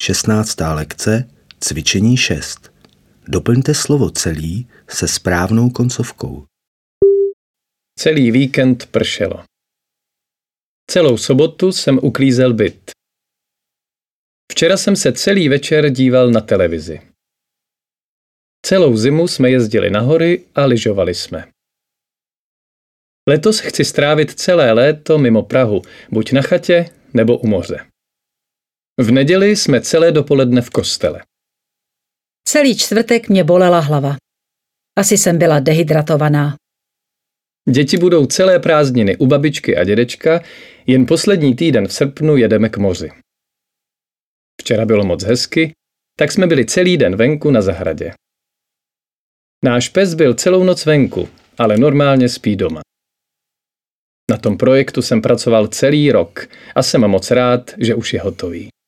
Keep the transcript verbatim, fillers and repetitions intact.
šestnáctá lekce, cvičení šest. Doplňte slovo celý se správnou koncovkou. Celý víkend pršelo. Celou sobotu jsem uklízel byt. Včera jsem se celý večer díval na televizi. Celou zimu jsme jezdili na hory a lyžovali jsme. Letos chci strávit celé léto mimo Prahu, buď na chatě, nebo u moře. V neděli jsme celé dopoledne v kostele. Celý čtvrtek mě bolela hlava. Asi jsem byla dehydratovaná. Děti budou celé prázdniny u babičky a dědečka, jen poslední týden v srpnu jedeme k moři. Včera bylo moc hezky, tak jsme byli celý den venku na zahradě. Náš pes byl celou noc venku, ale normálně spí doma. Na tom projektu jsem pracoval celý rok a jsem moc rád, že už je hotový.